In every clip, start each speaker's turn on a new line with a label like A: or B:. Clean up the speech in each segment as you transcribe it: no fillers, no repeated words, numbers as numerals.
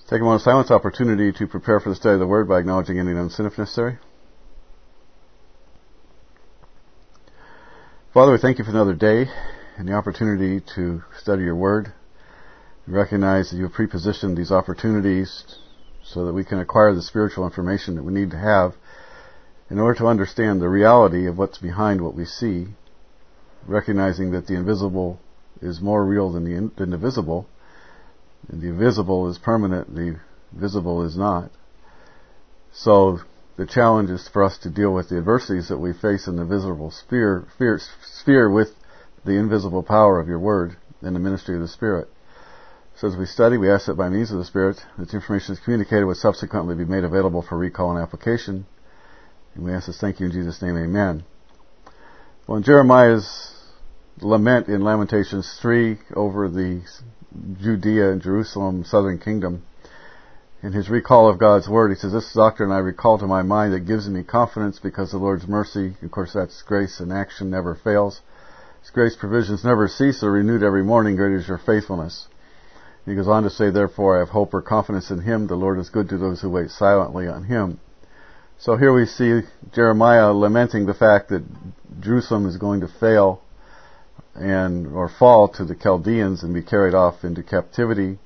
A: Take a moment of silence, opportunity to prepare for the study of the Word by acknowledging any known sin if necessary. Father, we thank you for another day and the opportunity to study your Word. We recognize that you have prepositioned these opportunities so that we can acquire the spiritual information that we need to have in order to understand the reality of what's behind what we see, recognizing that the invisible is more real than the visible, and the invisible is permanent, the visible is not. So the challenge is for us to deal with the adversities that we face in the visible sphere with the invisible power of your Word and the ministry of the Spirit. So as we study, we ask that by means of the Spirit, that the information is communicated will subsequently be made available for recall and application. And we ask this, thank you in Jesus' name, amen. Well, in Jeremiah's lament in Lamentations 3 over the Judea and Jerusalem, southern kingdom, in his recall of God's Word, he says, this doctrine I recall to my mind that gives me confidence because the Lord's mercy, of course that's grace in action, never fails. His grace provisions never cease, are renewed every morning, great is your faithfulness. He goes on to say, therefore I have hope or confidence in Him, the Lord is good to those who wait silently on Him. So here we see Jeremiah lamenting the fact that Jerusalem is going to fail or fall to the Chaldeans and be carried off into captivity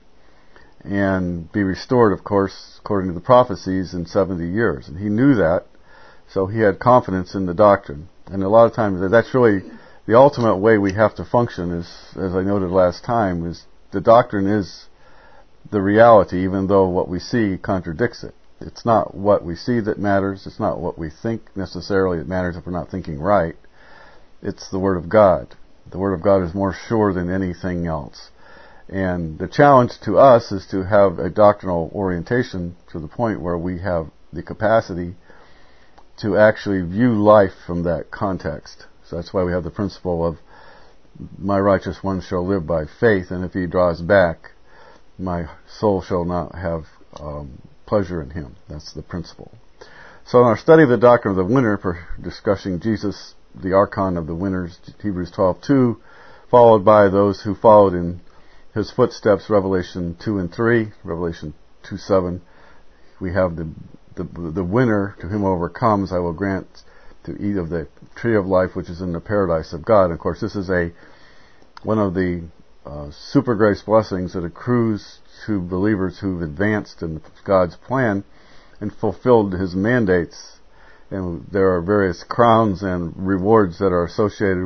A: and be restored, of course, according to the prophecies, in 70 years. And he knew that, so he had confidence in the doctrine. And a lot of times, that's really the ultimate way we have to function, is, as I noted last time, is the doctrine is the reality, even though what we see contradicts it. It's not what we see that matters. It's not what we think necessarily that matters if we're not thinking right. It's the Word of God. The Word of God is more sure than anything else. And the challenge to us is to have a doctrinal orientation to the point where we have the capacity to actually view life from that context. So that's why we have the principle of my righteous one shall live by faith, and if he draws back, my soul shall not have pleasure in him. That's the principle. So in our study of the doctrine of the winner, discussing Jesus, the archon of the winners, Hebrews 12:2, followed by those who followed in his footsteps, Revelation 2 and 3, Revelation 2:7. We have the winner, to whom overcomes I will grant to eat of the tree of life which is in the paradise of God. And of course, this is one of the super grace blessings that accrues to believers who've advanced in God's plan and fulfilled His mandates. And there are various crowns and rewards that are associated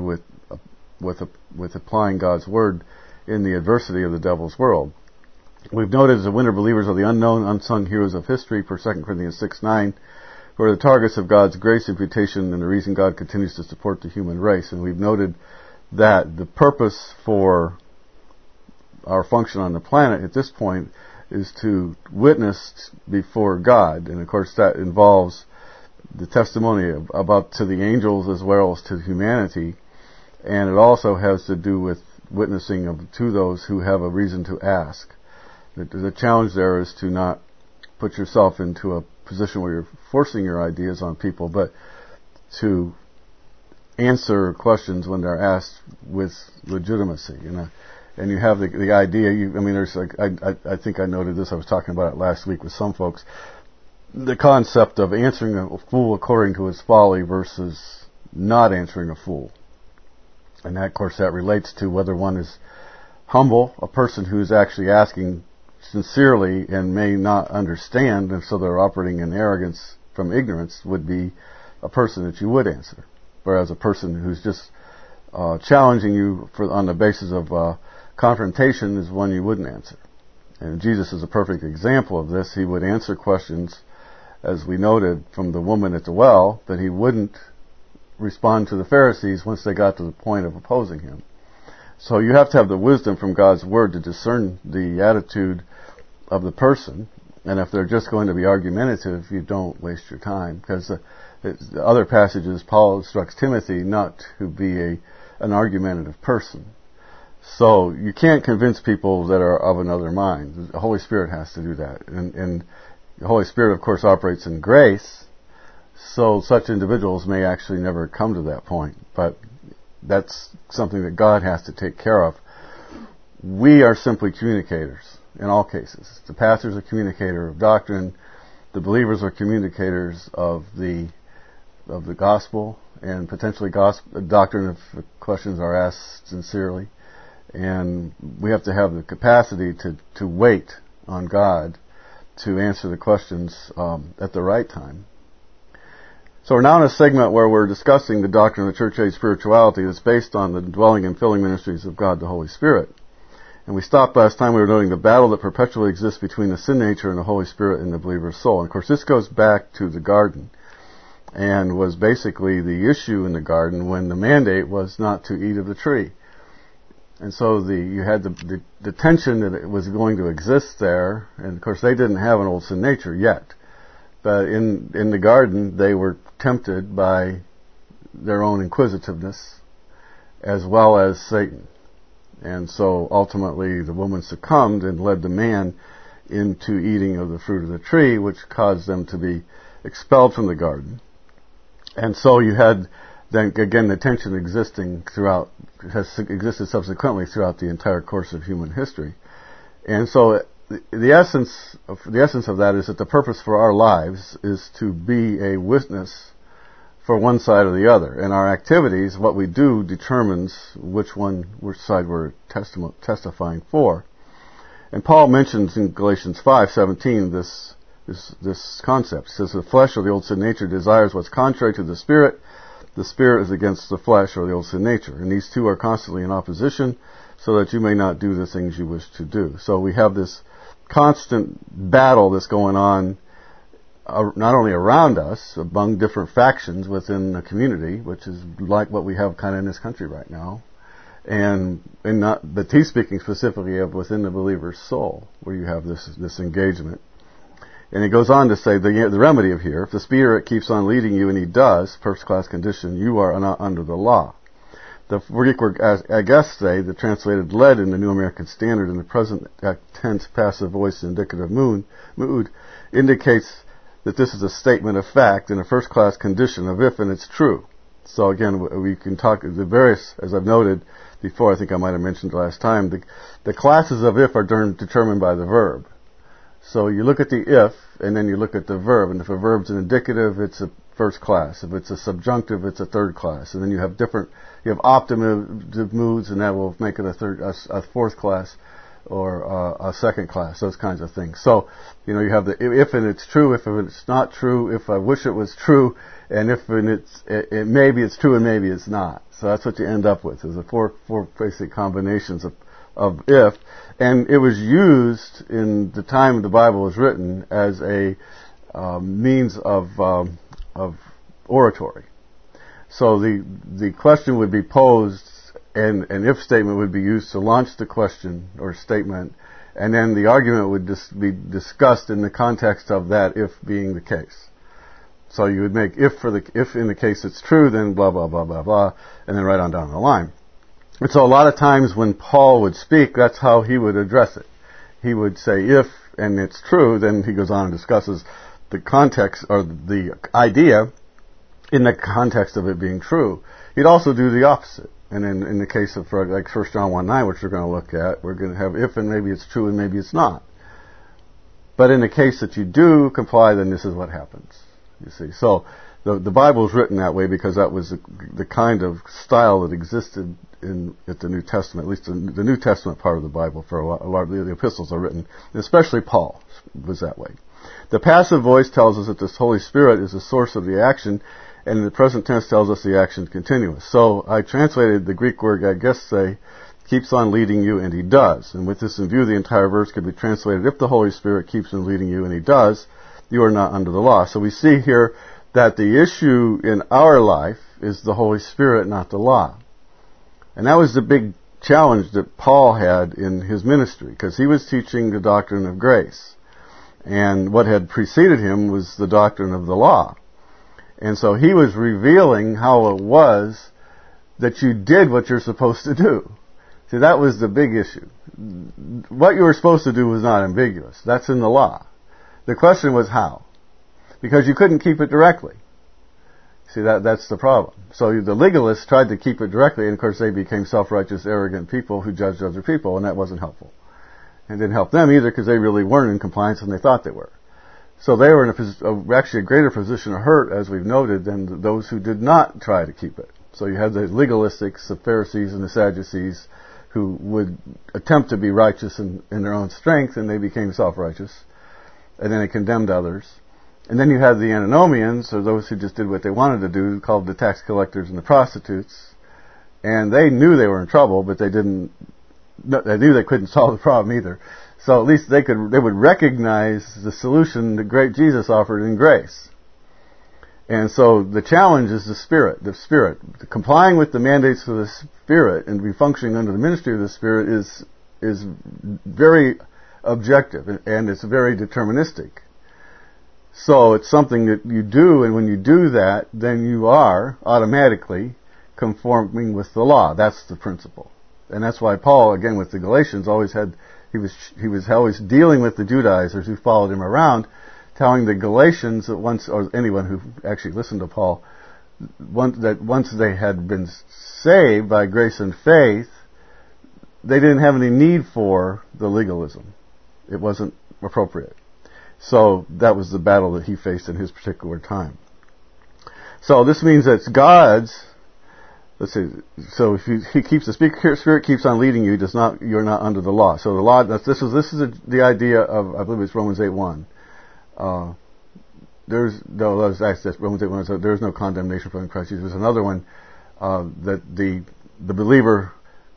A: with applying God's Word in the adversity of the devil's world. We've noted as the winner believers are the unknown, unsung heroes of history, per 2 Corinthians 6:9, who are the targets of God's grace imputation and the reason God continues to support the human race. And we've noted that the purpose for our function on the planet at this point is to witness before God. And of course that involves the testimony about to the angels as well as to humanity. And it also has to do with witnessing to those who have a reason to ask. The challenge there is to not put yourself into a position where you're forcing your ideas on people, but to answer questions when they're asked with legitimacy. And you have the idea. I think I noted this. I was talking about it last week with some folks. The concept of answering a fool according to his folly versus not answering a fool. And that, of course, that relates to whether one is humble, a person who's actually asking sincerely and may not understand, and so they're operating in arrogance from ignorance, would be a person that you would answer. Whereas a person who's just challenging you on the basis of confrontation is one you wouldn't answer. And Jesus is a perfect example of this. He would answer questions, as we noted from the woman at the well, that he wouldn't respond to the Pharisees once they got to the point of opposing him. So you have to have the wisdom from God's Word to discern the attitude of the person. And if they're just going to be argumentative, you don't waste your time. Because the other passages, Paul instructs Timothy not to be an argumentative person. So you can't convince people that are of another mind. The Holy Spirit has to do that. And the Holy Spirit, of course, operates in grace. So such individuals may actually never come to that point. But that's something that God has to take care of. We are simply communicators. in all cases. The pastor is a communicator of doctrine. The believers are communicators of the gospel, and potentially doctrine if questions are asked sincerely. And we have to have the capacity to wait on God to answer the questions at the right time. So we're now in a segment where we're discussing the doctrine of the church age spirituality that's based on the dwelling and filling ministries of God the Holy Spirit. And we stopped last time, we were noting the battle that perpetually exists between the sin nature and the Holy Spirit in the believer's soul. And of course this goes back to the garden, and was basically the issue in the garden when the mandate was not to eat of the tree. And so you had the tension that it was going to exist there, and of course they didn't have an old sin nature yet. But in the garden, they were tempted by their own inquisitiveness as well as Satan. And so ultimately the woman succumbed and led the man into eating of the fruit of the tree, which caused them to be expelled from the garden. And so you had then again the tension has existed subsequently throughout the entire course of human history. And so the essence of that is that the purpose for our lives is to be a witness for one side or the other. And our activities, what we do, determines which side we're testifying for. And Paul mentions in Galatians 5:17 this concept. He says the flesh or the old sin nature desires what's contrary to the spirit is against the flesh or the old sin nature. And these two are constantly in opposition, so that you may not do the things you wish to do. So we have this constant battle that's going on not only around us, among different factions within the community, which is like what we have kind of in this country right now, but he's speaking specifically of within the believer's soul, where you have this engagement. And he goes on to say the remedy of here, if the Spirit keeps on leading you, and he does, first class condition, you are not under the law. The Greek word ageste, the translated led in the New American Standard in the present tense passive voice indicative mood, indicates that this is a statement of fact in a first class condition of if and it's true. So again, we can talk the various, as I've noted before, I think I might have mentioned last time, the classes of if are determined by the verb. So you look at the if, and then you look at the verb, and if a verb's an indicative, it's a first class. If it's a subjunctive, it's a third class. And then you have optimative moods, and that will make it a fourth class, or a second class, those kinds of things. So, you have the if and it's true, if it's not true, if I wish it was true, and if and maybe it's true and maybe it's not. So that's what you end up with, is the four basic combinations of if. And it was used in the time the Bible was written as a means of oratory. So the question would be posed, and an if statement would be used to launch the question or statement, and then the argument would be discussed in the context of that if being the case. So you would make if in the case it's true, then blah blah blah blah blah, and then right on down the line. And so a lot of times when Paul would speak, that's how he would address it. He would say if and it's true, then he goes on and discusses the context or the idea in the context of it being true. He'd also do the opposite. And in the case of like 1 John 1:9, which we're going to look at, we're going to have if and maybe it's true and maybe it's not. But in the case that you do comply, then this is what happens. You see, so the Bible is written that way because that was the kind of style that existed at the New Testament, at least the New Testament part of the Bible. For a lot of the epistles are written, especially Paul was that way. The passive voice tells us that this Holy Spirit is the source of the action, and in the present tense tells us the action is continuous. So I translated the Greek word ageste, keeps on leading you, and he does. And with this in view, the entire verse could be translated, if the Holy Spirit keeps on leading you, and he does, you are not under the law. So we see here that the issue in our life is the Holy Spirit, not the law. And that was the big challenge that Paul had in his ministry, because he was teaching the doctrine of grace. And what had preceded him was the doctrine of the law. And so he was revealing how it was that you did what you're supposed to do. See, that was the big issue. What you were supposed to do was not ambiguous. That's in the law. The question was how. Because you couldn't keep it directly. See, that's the problem. So the legalists tried to keep it directly, and of course they became self-righteous, arrogant people who judged other people, and that wasn't helpful. And it didn't help them either because they really weren't in compliance and they thought they were. So they were in actually a greater position of hurt, as we've noted, than those who did not try to keep it. So you had the legalistics, the Pharisees and the Sadducees, who would attempt to be righteous in their own strength, and they became self-righteous. And then they condemned others. And then you had the antinomians, or those who just did what they wanted to do, called the tax collectors and the prostitutes. And they knew they were in trouble, but they knew they couldn't solve the problem either. So at least they would recognize the solution that great Jesus offered in grace. And so the challenge is the Spirit. Complying with the mandates of the Spirit and be functioning under the ministry of the Spirit is very objective, and it's very deterministic. So it's something that you do, and when you do that, then you are automatically conforming with the law. That's the principle. And that's why Paul, again with the Galatians, he was always dealing with the Judaizers who followed him around, telling the Galatians that or anyone who actually listened to Paul, that once they had been saved by grace and faith, they didn't have any need for the legalism. It wasn't appropriate. So that was the battle that he faced in his particular time. So this means that God's, let's see, so if the Spirit keeps on leading you, you're not under the law. So the law, this is the idea of, I believe it's Romans 8:1. There's Romans 8:1. So there's no condemnation for in Christ Jesus. There's another one that the believer,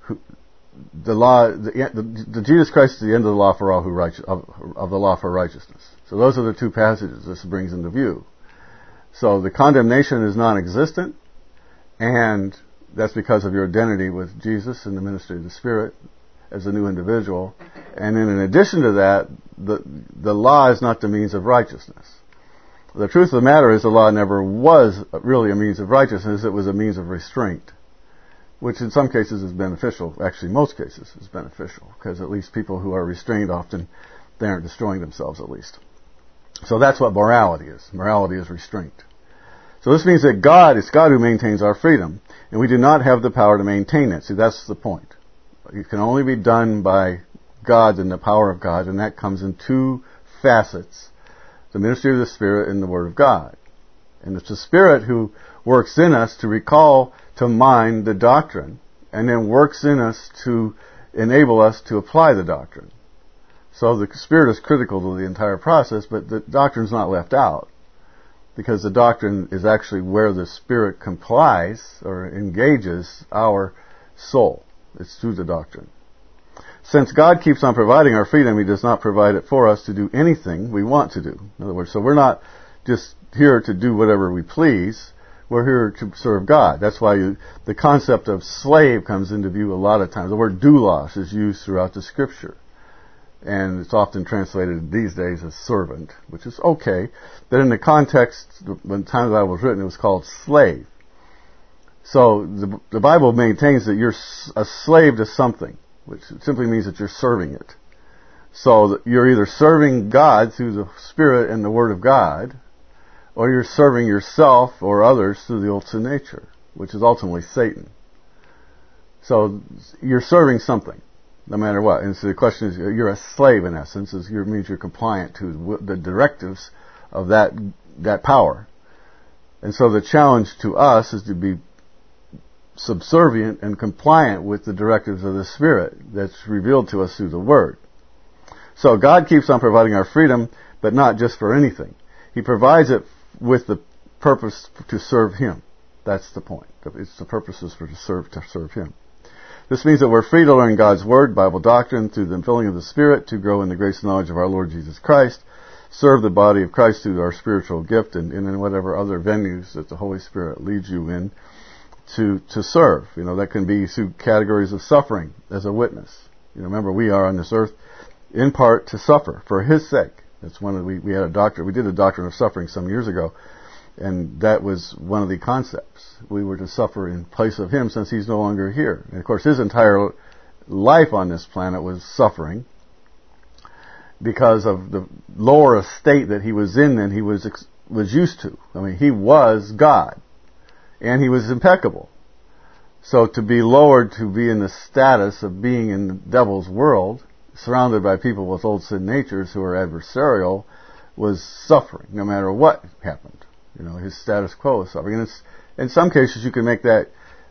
A: the Jesus Christ is the end of the law for all who of the law for righteousness. So those are the two passages this brings into view. So the condemnation is non-existent, and that's because of your identity with Jesus and the ministry of the Spirit as a new individual. And then in addition to that, the law is not the means of righteousness. The truth of the matter is the law never was really a means of righteousness. It was a means of restraint, which in some cases is beneficial. Actually, most cases is beneficial, because at least people who are restrained often, they aren't destroying themselves at least. So that's what morality is. Morality is restraint. So this means that it's God who maintains our freedom, and we do not have the power to maintain it. See, that's the point. It can only be done by God and the power of God, and that comes in two facets: the ministry of the Spirit and the Word of God. And it's the Spirit who works in us to recall to mind the doctrine, and then works in us to enable us to apply the doctrine. So the Spirit is critical to the entire process, but the doctrine's not left out, because the doctrine is actually where the Spirit complies or engages our soul. It's through the doctrine. Since God keeps on providing our freedom, He does not provide it for us to do anything we want to do. In other words, so we're not just here to do whatever we please. We're here to serve God. That's why the concept of slave comes into view a lot of times. The word doulos is used throughout the Scripture, and it's often translated these days as servant, which is okay. But in the context, when the time the Bible was written, it was called slave. So the Bible maintains that you're a slave to something, which simply means that you're serving it. So that you're either serving God through the Spirit and the Word of God, or you're serving yourself or others through the old sin nature, which is ultimately Satan. So you're serving something, no matter what. And so the question is, you're a slave in essence. It means you're compliant to the directives of that power. And so the challenge to us is to be subservient and compliant with the directives of the Spirit that's revealed to us through the Word. So God keeps on providing our freedom, but not just for anything. He provides it with the purpose to serve Him. That's the point. It's the purposes to serve Him. This means that we're free to learn God's Word, Bible doctrine, through the filling of the Spirit, to grow in the grace and knowledge of our Lord Jesus Christ, serve the body of Christ through our spiritual gift, and in whatever other venues that the Holy Spirit leads you in to serve. That can be through categories of suffering as a witness. Remember, we are on this earth in part to suffer for His sake. That's we had we did a doctrine of suffering some years ago, and that was one of the concepts. We were to suffer in place of Him since He's no longer here. And of course, His entire life on this planet was suffering because of the lower estate that He was in and He was used to. I mean, He was God, and He was impeccable. So to be lowered to be in the status of being in the devil's world surrounded by people with old sin natures who are adversarial, was suffering no matter what happened. His status quo is suffering. And it's, in some cases you can make that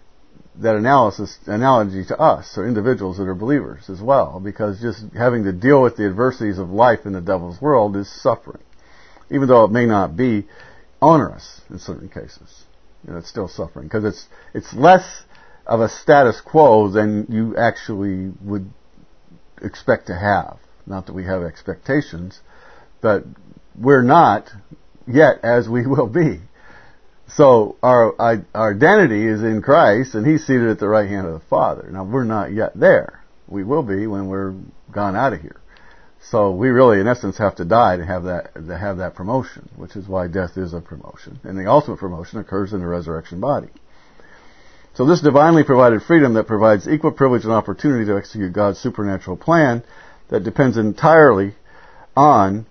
A: analogy to us, or individuals that are believers as well, because just having to deal with the adversities of life in the devil's world is suffering. Even though it may not be onerous in certain cases. It's still suffering, because it's less of a status quo than you actually would expect to have. Not that we have expectations, but we're not yet as we will be. So our identity is in Christ, and He's seated at the right hand of the Father. Now, we're not yet there. We will be when we're gone out of here. So we really, in essence, have to die to have that promotion, which is why death is a promotion. And the ultimate promotion occurs in the resurrection body. So this divinely provided freedom that provides equal privilege and opportunity to execute God's supernatural plan that depends entirely on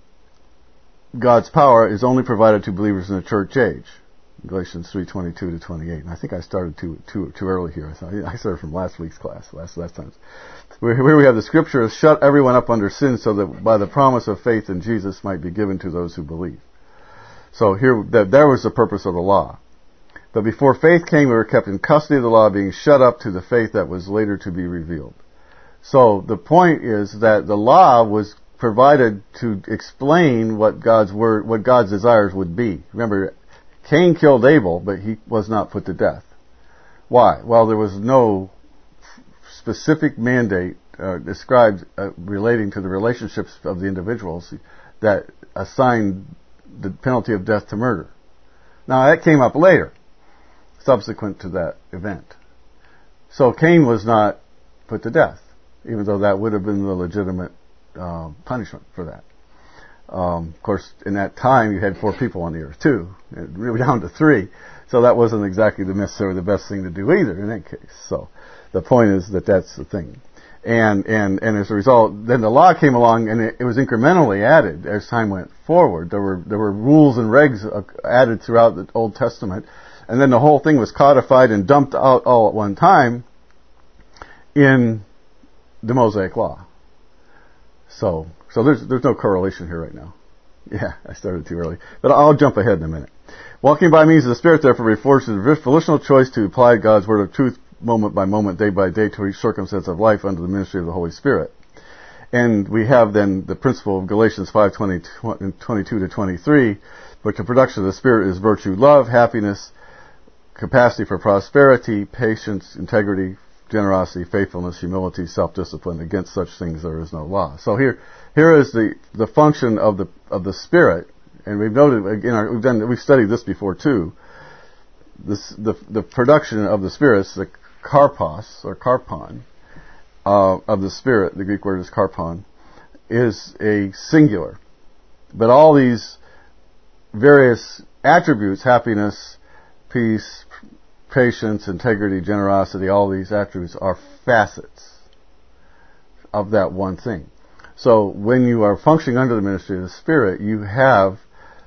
A: God's power is only provided to believers in the church age. Galatians 3:22 to 28. And I think I started too early here. I started from last week's class, last time's. Here we have the scripture has shut everyone up under sin so that by the promise of faith in Jesus might be given to those who believe. So here, there was the purpose of the law. But before faith came, we were kept in custody of the law, being shut up to the faith that was later to be revealed. So the point is that the law was provided to explain what God's desires would be. Remember, Cain killed Abel, but he was not put to death. Why? Well, there was no specific mandate described relating to the relationships of the individuals that assigned the penalty of death to murder. Now, that came up later, subsequent to that event. So Cain was not put to death, even though that would have been the legitimate punishment for that. Of course, in that time, you had 4 people on the earth too, really down to 3. So that wasn't exactly necessarily the best thing to do either in that case. So the point is that that's the thing. And as a result, then the law came along, and it was incrementally added as time went forward. There were rules and regs added throughout the Old Testament, and then the whole thing was codified and dumped out all at one time in the Mosaic Law. So there's no correlation here right now. Yeah, I started too early, but I'll jump ahead in a minute. Walking by means of the Spirit, therefore, refers to the volitional choice to apply God's word of truth moment by moment, day by day, to each circumstance of life under the ministry of the Holy Spirit. And we have then the principle of Galatians 5:22 to 23, but the production of the Spirit is virtue, love, happiness, capacity for prosperity, patience, integrity, generosity, faithfulness, humility, self-discipline. Against such things there is no law. So here is the function of the Spirit, and we've noted again, we've studied this before too. The production of the Spirit, the karpos or karpon of the Spirit. The Greek word is karpon, is a singular, but all these various attributes, happiness, peace, patience, integrity, generosity, all these attributes are facets of that one thing. So when you are functioning under the ministry of the Spirit, you have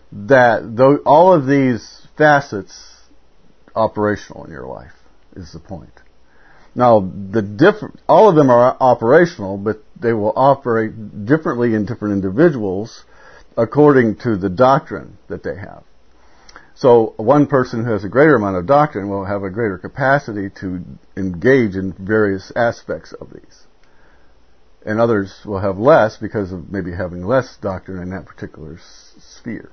A: all of these facets operational in your life, is the point. Now, all of them are operational, but they will operate differently in different individuals according to the doctrine that they have. So one person who has a greater amount of doctrine will have a greater capacity to engage in various aspects of these. And others will have less because of maybe having less doctrine in that particular sphere.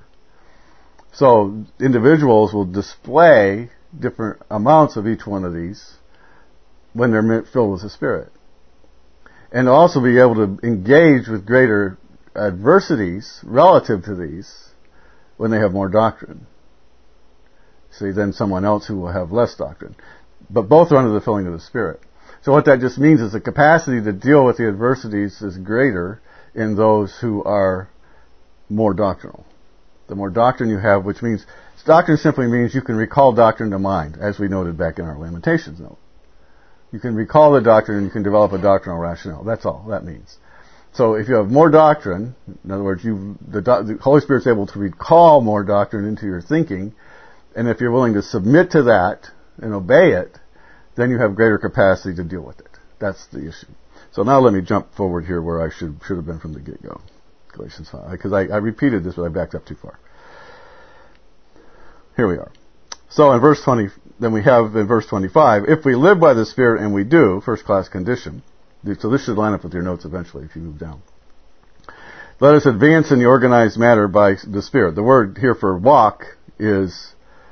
A: So individuals will display different amounts of each one of these when they're filled with the Spirit. And also be able to engage with greater adversities relative to these when they have more doctrine. See, than someone else who will have less doctrine. But both are under the filling of the Spirit. So what that just means is the capacity to deal with the adversities is greater in those who are more doctrinal. The more doctrine you have, which means, doctrine simply means you can recall doctrine to mind, as we noted back in our Lamentations note. You can recall the doctrine and you can develop a doctrinal rationale. That's all that means. So if you have more doctrine, in other words, the Holy Spirit's able to recall more doctrine into your thinking, and if you're willing to submit to that and obey it, then you have greater capacity to deal with it. That's the issue. So now let me jump forward here where I should have been from the get-go. Galatians 5. Because I repeated this, but I backed up too far. Here we are. So in verse 20, then we have in verse 25, if we live by the Spirit, and we do, first class condition. So this should line up with your notes eventually if you move down. Let us advance in the organized manner by the Spirit. The word here for walk is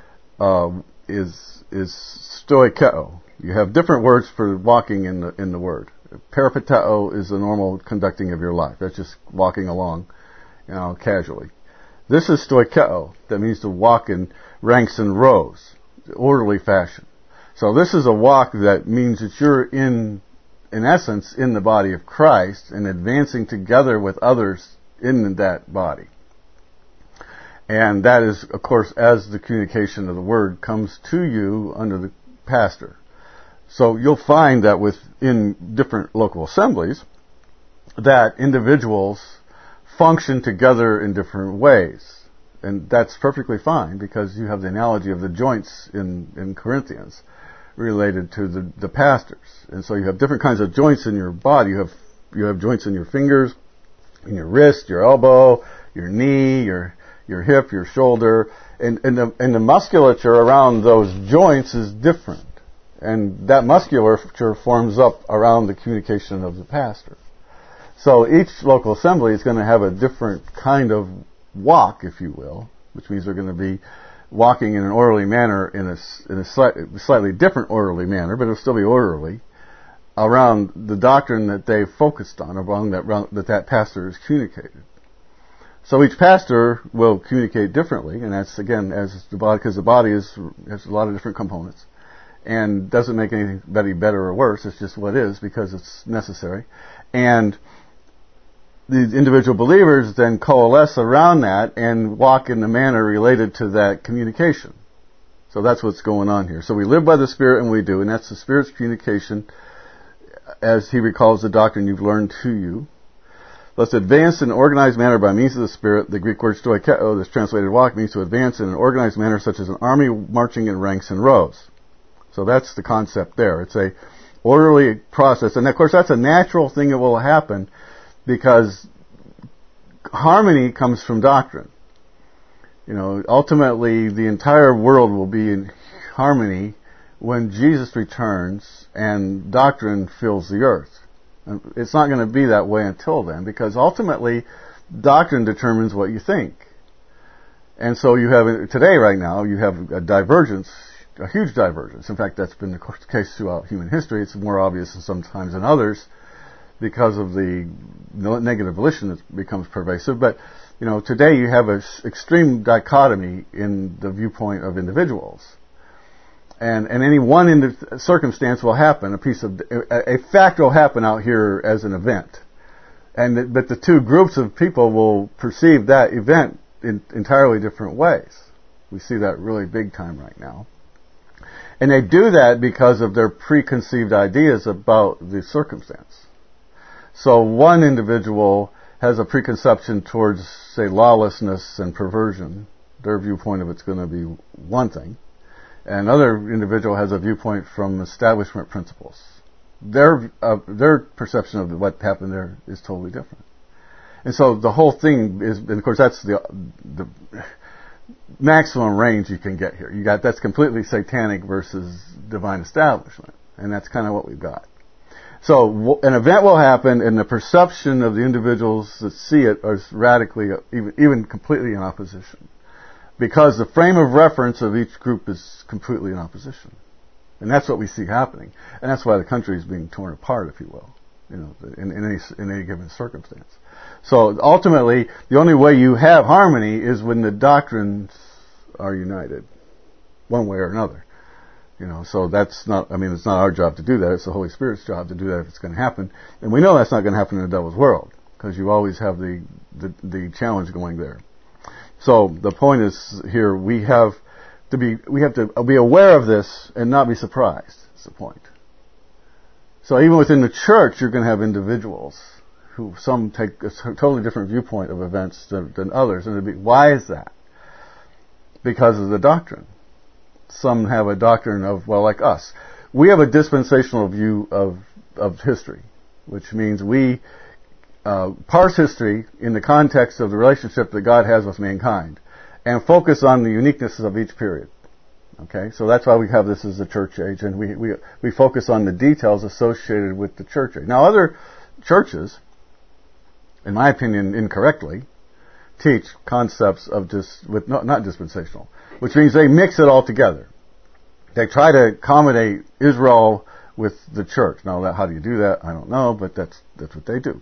A: stoikeo. You have different words for walking in the word. Peripateo is the normal conducting of your life. That's just walking along, casually. This is stoikeo. That means to walk in ranks and rows, orderly fashion. So this is a walk that means that you're in essence, in the body of Christ and advancing together with others in that body. And that is, of course, as the communication of the Word comes to you under the pastor. So you'll find that within different local assemblies, that individuals function together in different ways. And that's perfectly fine because you have the analogy of the joints in Corinthians related to the pastors. And so you have different kinds of joints in your body. You have joints in your fingers, in your wrist, your elbow, your knee, your hip, your shoulder, and the musculature around those joints is different. And that musculature forms up around the communication of the pastor. So each local assembly is going to have a different kind of walk, if you will, which means they're going to be walking in an orderly manner, in a slightly different orderly manner, but it'll still be orderly, around the doctrine that they've focused on, around that pastor has communicated. So each pastor will communicate differently, and that's again because the body has a lot of different components, and doesn't make anybody better or worse. It's just what is because it's necessary, and these individual believers then coalesce around that and walk in the manner related to that communication. So that's what's going on here. So we live by the Spirit, and we do, and that's the Spirit's communication as He recalls the doctrine you've learned to you. Let's advance in an organized manner by means of the Spirit. The Greek word stoikeo, that's translated walk, means to advance in an organized manner such as an army marching in ranks and rows. So that's the concept there. It's a orderly process. And of course that's a natural thing that will happen because harmony comes from doctrine. Ultimately the entire world will be in harmony when Jesus returns and doctrine fills the earth. It's not going to be that way until then, because ultimately doctrine determines what you think. And so you have, today right now, you have a divergence, a huge divergence. In fact, that's been the case throughout human history. It's more obvious sometimes than others because of the negative volition that becomes pervasive. But, today you have an extreme dichotomy in the viewpoint of individuals. And any one circumstance will happen, a fact will happen out here as an event. But the two groups of people will perceive that event in entirely different ways. We see that really big time right now. And they do that because of their preconceived ideas about the circumstance. So one individual has a preconception towards, say, lawlessness and perversion. Their viewpoint of it's going to be one thing. And another individual has a viewpoint from establishment principles. Their perception of what happened there is totally different. And so the whole thing is, and of course that's the maximum range you can get here. That's completely satanic versus divine establishment. And that's kind of what we've got. So an event will happen and the perception of the individuals that see it is radically, even completely in opposition. Because the frame of reference of each group is completely in opposition. And that's what we see happening. And that's why the country is being torn apart, if you will, in any given circumstance. So ultimately, the only way you have harmony is when the doctrines are united, one way or another. So that's not, it's not our job to do that. It's the Holy Spirit's job to do that if it's going to happen. And we know that's not going to happen in the devil's world, because you always have the challenge going there. So the point is here, we have to be aware of this and not be surprised. That's the point. So even within the church, you're going to have individuals who some take a totally different viewpoint of events than others. And why is that? Because of the doctrine. Some have a doctrine of, like us. We have a dispensational view of history. which means we parse history in the context of the relationship that God has with mankind, and focus on the uniquenesses of each period. Okay, so that's why we have this as the church age, and we focus on the details associated with the church age. Now, other churches, in my opinion, incorrectly, teach concepts of not dispensational, which means they mix it all together. They try to accommodate Israel with the church. Now, how do you do that? I don't know, but that's what they do.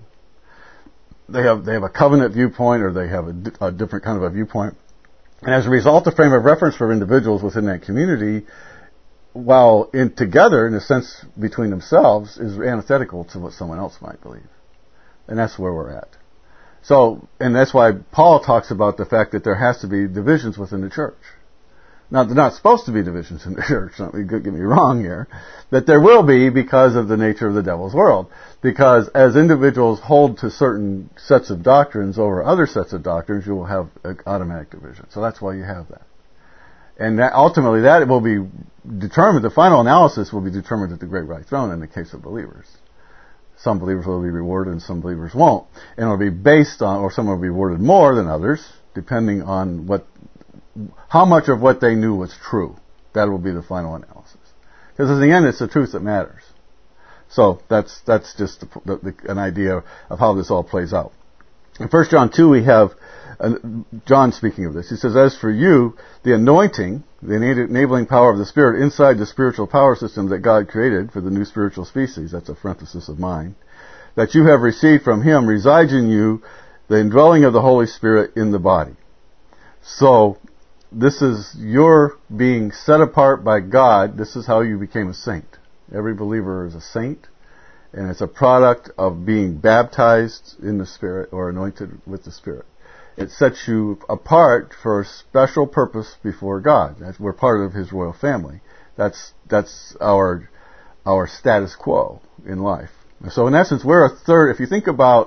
A: They have a covenant viewpoint, or they have a different kind of a viewpoint. And as a result, the frame of reference for individuals within that community, while together, in a sense, between themselves, is antithetical to what someone else might believe. And that's where we're at. So, and that's why Paul talks about the fact that there has to be divisions within the church. Now, they're not supposed to be divisions in the church, don't get me wrong here, that there will be because of the nature of the devil's world. Because as individuals hold to certain sets of doctrines over other sets of doctrines, you will have an automatic division. So that's why you have that. And ultimately that will be determined, the final analysis will be determined at the great white throne in the case of believers. Some believers will be rewarded and some believers won't. And it will be based on, or some will be rewarded more than others, depending on how much of what they knew was true. That will be the final analysis. Because in the end, it's the truth that matters. So that's just an idea of how this all plays out. In 1 John 2, we have John speaking of this. He says, "As for you, the anointing, the enabling power of the Spirit inside the spiritual power system that God created for the new spiritual species," that's a parenthesis of mine, "that you have received from Him resides in you, the indwelling of the Holy Spirit in the body." So, this is your being set apart by God. This is how you became a saint. Every believer is a saint, and it's a product of being baptized in the Spirit or anointed with the Spirit. It sets you apart for a special purpose before God. We're part of His royal family. That's our status quo in life. So in essence, we're a third. If you think about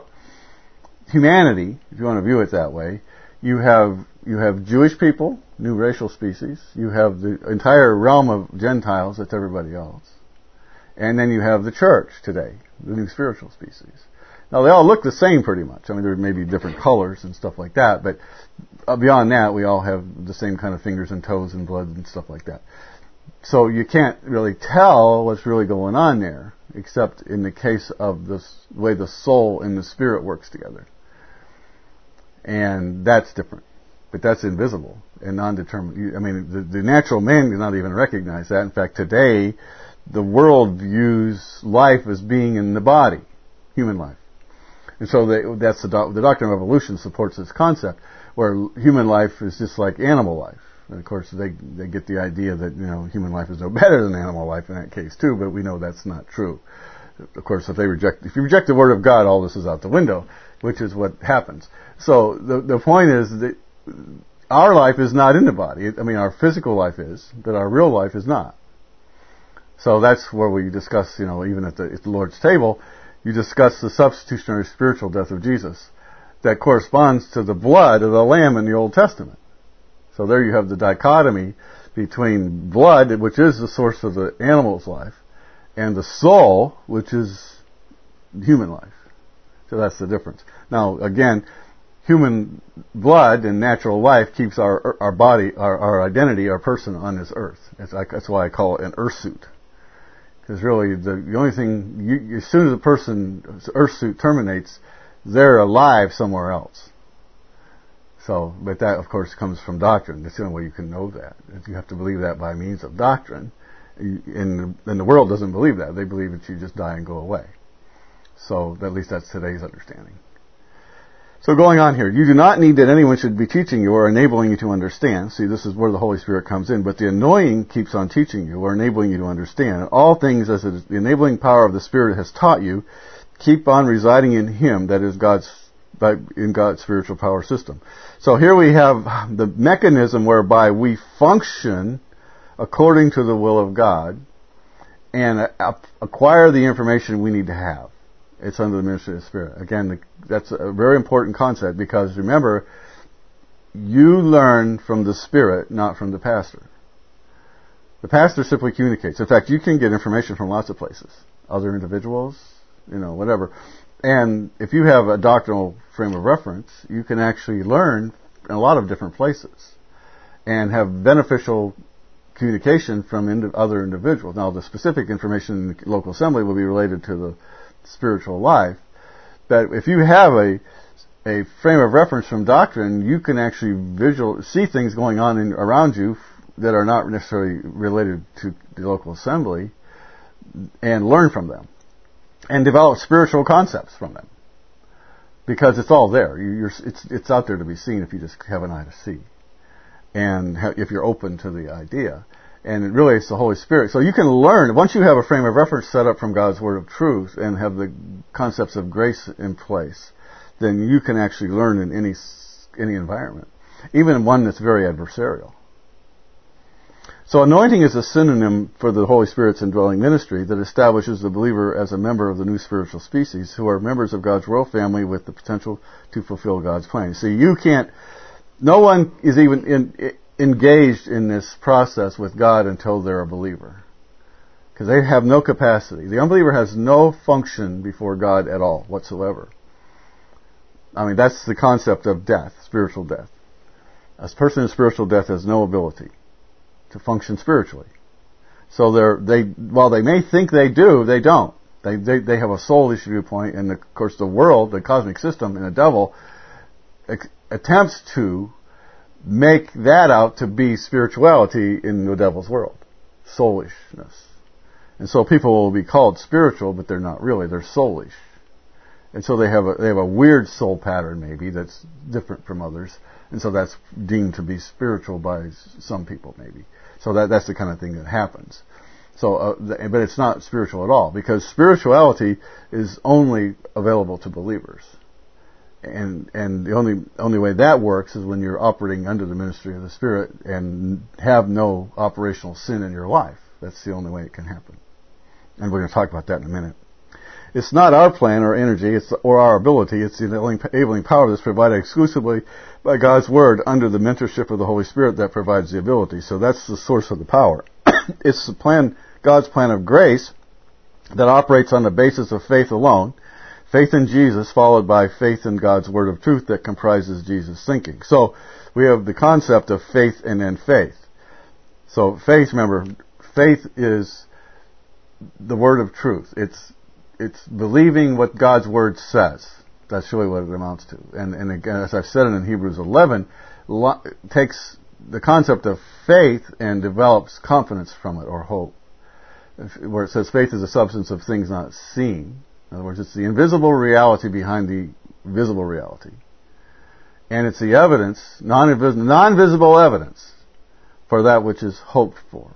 A: humanity, if you want to view it that way, you have Jewish people, new racial species. You have the entire realm of Gentiles, that's everybody else. And then you have the church today, the new spiritual species. Now, they all look the same pretty much. I mean, there may be different colors and stuff like that, but beyond that, we all have the same kind of fingers and toes and blood and stuff like that. So you can't really tell what's really going on there, except in the case of the way the soul and the spirit works together. And that's different. But that's invisible and non-determined. I mean, the natural man does not even recognize that. In fact, today, the world views life as being in the body, human life. And so that's the doctrine of evolution supports this concept, where human life is just like animal life. And of course, they get the idea that, human life is no better than animal life in that case too, but we know that's not true. Of course, if you reject the Word of God, all this is out the window, which is what happens. So the point is that our life is not in the body. I mean, our physical life is, but our real life is not. So that's where we discuss, even at the Lord's table, you discuss the substitutionary spiritual death of Jesus that corresponds to the blood of the Lamb in the Old Testament. So there you have the dichotomy between blood, which is the source of the animal's life, and the soul, which is human life. So that's the difference. Now, again, human blood and natural life keeps our body, our identity, our person on this earth. That's why I call it an earth suit. Because really, the only thing, as soon as a person's earth suit terminates, they're alive somewhere else. So, but that, of course, comes from doctrine. That's the only way you can know that. You have to believe that by means of doctrine. And the world doesn't believe that. They believe that you just die and go away. So, at least that's today's understanding. So going on here, you do not need that anyone should be teaching you or enabling you to understand. See, this is where the Holy Spirit comes in. But the anointing keeps on teaching you or enabling you to understand. And all things as the enabling power of the Spirit has taught you, keep on residing in Him, that is in God's spiritual power system. So here we have the mechanism whereby we function according to the will of God and acquire the information we need to have. It's under the ministry of the Spirit. Again, that's a very important concept because remember, you learn from the Spirit, not from the pastor. The pastor simply communicates. In fact, you can get information from lots of places. Other individuals, whatever. And if you have a doctrinal frame of reference, you can actually learn in a lot of different places and have beneficial communication from other individuals. Now, the specific information in the local assembly will be related to the spiritual life. But if you have a frame of reference from doctrine, you can actually see things going on around you that are not necessarily related to the local assembly and learn from them and develop spiritual concepts from them. Because it's all there. It's out there to be seen if you just have an eye to see. And if you're open to the idea. And it really is the Holy Spirit. So you can learn, once you have a frame of reference set up from God's Word of truth and have the concepts of grace in place, then you can actually learn in any environment. Even one that's very adversarial. So anointing is a synonym for the Holy Spirit's indwelling ministry that establishes the believer as a member of the new spiritual species who are members of God's royal family with the potential to fulfill God's plan. See, no one is even engaged in this process with God until they're a believer. Because they have no capacity. The unbeliever has no function before God at all, whatsoever. I mean, that's the concept of death, spiritual death. A person in spiritual death has no ability to function spiritually. So while they may think they do, they don't. They have a soulish viewpoint, and of course the world, the cosmic system, and the devil attempts to make that out to be spirituality in the devil's world. Soulishness. And so people will be called spiritual, but they're not really. They're soulish. And so they have a weird soul pattern maybe that's different from others. And so that's deemed to be spiritual by some people maybe. So that's the kind of thing that happens. So, but it's not spiritual at all, because spirituality is only available to believers. And the only way that works is when you're operating under the ministry of the Spirit and have no operational sin in your life. That's the only way it can happen. And we're going to talk about that in a minute. It's not our plan or energy or our ability. It's the enabling power that's provided exclusively by God's Word under the mentorship of the Holy Spirit that provides the ability. So that's the source of the power. It's the plan, God's plan of grace that operates on the basis of faith alone. Faith in Jesus followed by faith in God's Word of truth that comprises Jesus' thinking. So we have the concept of faith and then faith. So faith, remember, faith is the Word of truth. It's believing what God's Word says. That's really what it amounts to. And again, as I've said in Hebrews 11, takes the concept of faith and develops confidence from it, or hope. Where it says faith is the substance of things not seen. In other words, it's the invisible reality behind the visible reality. And it's the evidence, non-visible evidence, for that which is hoped for.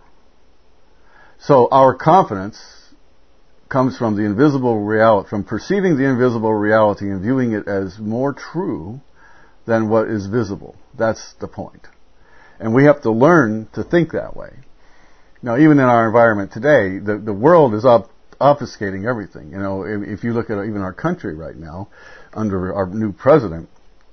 A: So our confidence comes from the invisible reality, from perceiving the invisible reality and viewing it as more true than what is visible. That's the point. And we have to learn to think that way. Now, even in our environment today, the world is obfuscating everything. If you look at even our country right now, under our new president,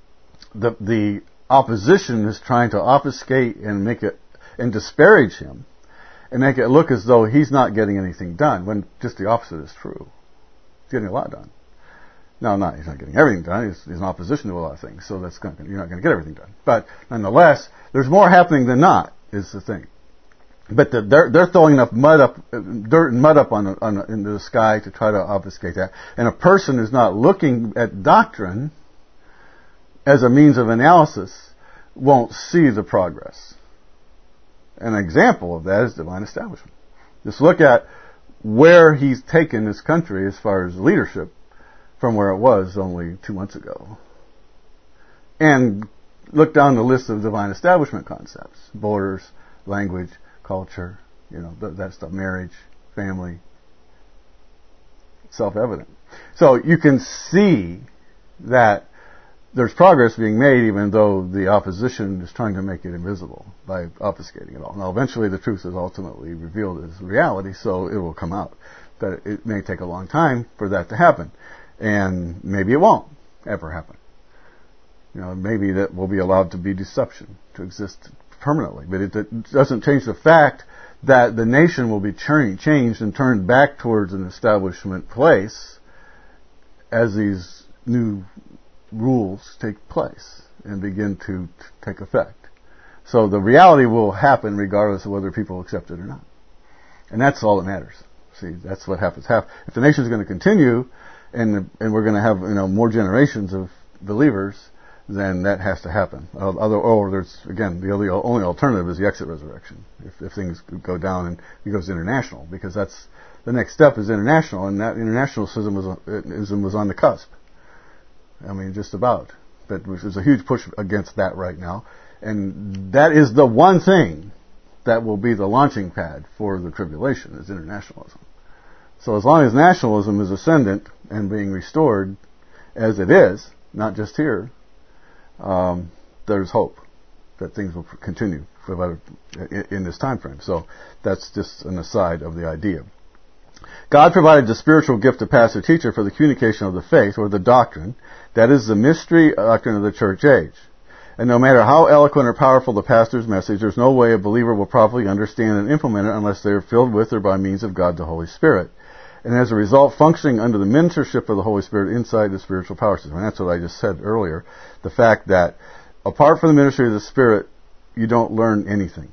A: the opposition is trying to obfuscate and make it, and disparage him, and make it look as though he's not getting anything done, when just the opposite is true. He's getting a lot done. No, he's not getting everything done. He's in opposition to a lot of things, so you're not going to get everything done. But nonetheless, there's more happening than not, is the thing. But they're throwing enough dirt and mud up into the sky to try to obfuscate that. And a person who's not looking at doctrine as a means of analysis won't see the progress. An example of that is divine establishment. Just look at where he's taken this country as far as leadership from where it was only 2 months ago. And look down the list of divine establishment concepts. Borders, language, culture, that stuff, marriage, family. Self-evident. So you can see that there's progress being made, even though the opposition is trying to make it invisible by obfuscating it all. Now, eventually the truth is ultimately revealed as reality, so it will come out. But it may take a long time for that to happen. And maybe it won't ever happen. Maybe that will be allowed to be deception, to exist permanently. But it doesn't change the fact that the nation will be changed and turned back towards an establishment place as these new rules take place and begin to take effect. So the reality will happen regardless of whether people accept it or not. And that's all that matters. See, that's what happens. If the nation is going to continue and we're going to have, more generations of believers, then that has to happen. Or there's, again, the only alternative is the exit resurrection. If things go down and it goes international, because that's the next step is international, and that internationalism was on the cusp. I mean, just about. But there's a huge push against that right now. And that is the one thing that will be the launching pad for the tribulation, is internationalism. So as long as nationalism is ascendant and being restored as it is, not just here, there's hope that things will continue in this time frame. So that's just an aside of the idea. God provided the spiritual gift of pastor teacher for the communication of the faith, or the doctrine, that is the mystery doctrine of the church age. And no matter how eloquent or powerful the pastor's message, there's no way a believer will properly understand and implement it unless they are filled with or by means of God the Holy Spirit. And as a result, functioning under the mentorship of the Holy Spirit inside the spiritual power system. And that's what I just said earlier. The fact that apart from the ministry of the Spirit, you don't learn anything.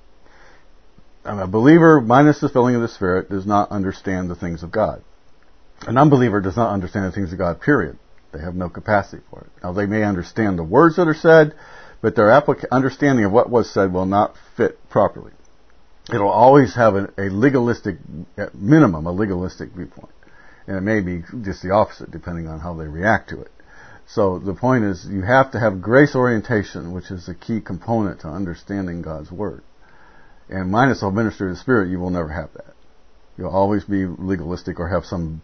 A: A believer, minus the filling of the Spirit, does not understand the things of God. An unbeliever does not understand the things of God, period. They have no capacity for it. Now, they may understand the words that are said, but their understanding of what was said will not fit properly. It'll always have a legalistic, at minimum, a legalistic viewpoint. And it may be just the opposite, depending on how they react to it. So the point is, you have to have grace orientation, which is the key component to understanding God's Word. And minus the ministry of the Spirit, you will never have that. You'll always be legalistic or have some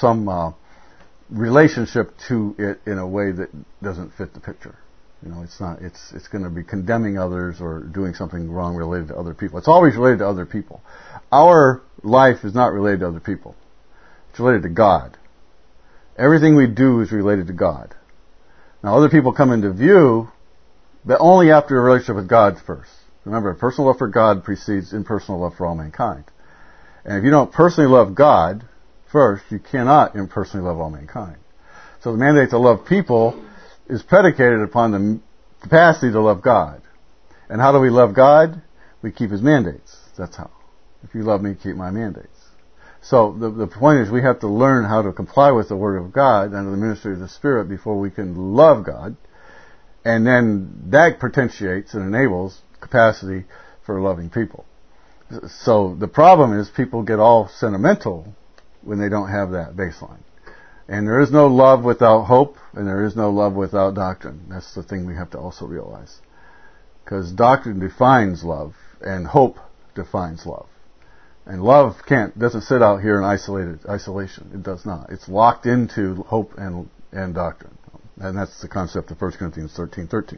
A: relationship to it in a way that doesn't fit the picture. It's going to be condemning others or doing something wrong related to other people. It's always related to other people. Our life is not related to other people. It's related to God. Everything we do is related to God. Now, other people come into view, but only after a relationship with God first. Remember, personal love for God precedes impersonal love for all mankind. And if you don't personally love God first, you cannot impersonally love all mankind. So the mandate to love people is predicated upon the capacity to love God. And how do we love God? We keep His mandates. That's how. If you love me, keep my mandates. So the point is, we have to learn how to comply with the Word of God under the ministry of the Spirit before we can love God. And then that potentiates and enables capacity for loving people. So the problem is, people get all sentimental when they don't have that baseline. And there is no love without hope, and there is no love without doctrine. That's the thing we have to also realize. Because doctrine defines love, and hope defines love. And love doesn't sit out here in isolation. It does not. It's locked into hope and doctrine. And that's the concept of 1 Corinthians 13:13.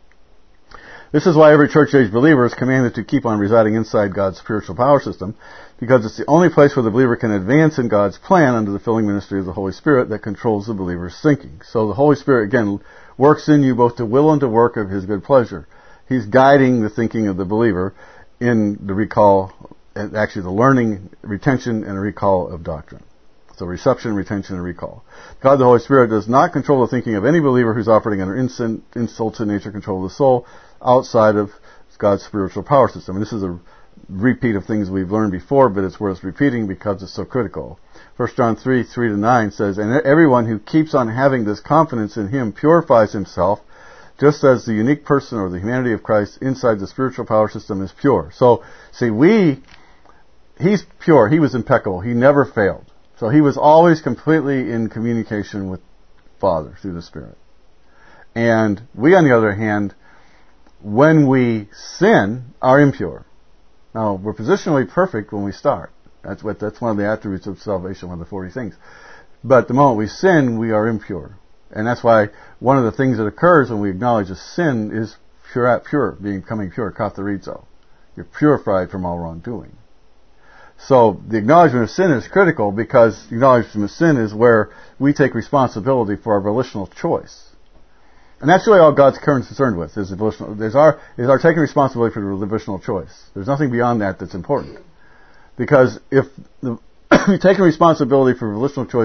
A: This is why every church-age believer is commanded to keep on residing inside God's spiritual power system, because it's the only place where the believer can advance in God's plan under the filling ministry of the Holy Spirit that controls the believer's thinking. So the Holy Spirit, again, works in you both to will and to work of His good pleasure. He's guiding the thinking of the believer in the recall, and actually the learning, retention, and recall of doctrine. So reception, retention, and recall. God the Holy Spirit does not control the thinking of any believer who's operating under insulted nature control of the soul outside of God's spiritual power system. And this is a repeat of things we've learned before, but it's worth repeating because it's so critical. 1 John 3:3-9 says, "And everyone who keeps on having this confidence in Him purifies himself, just as the unique person or the humanity of Christ inside the spiritual power system is pure." So, see, He's pure. He was impeccable. He never failed. So He was always completely in communication with Father through the Spirit. And we, on the other hand, when we sin, are impure. Now, we're positionally perfect when we start. That's one of the attributes of salvation, one of the 40 things. But the moment we sin, we are impure. And that's why one of the things that occurs when we acknowledge a sin is becoming pure, katharizo. You're purified from all wrongdoing. So the acknowledgement of sin is critical, because the acknowledgement of sin is where we take responsibility for our volitional choice. And that's really all God's concerned with, is our taking responsibility for the volitional choice. There's nothing beyond that that's important. Because if you're taking responsibility for volitional choice,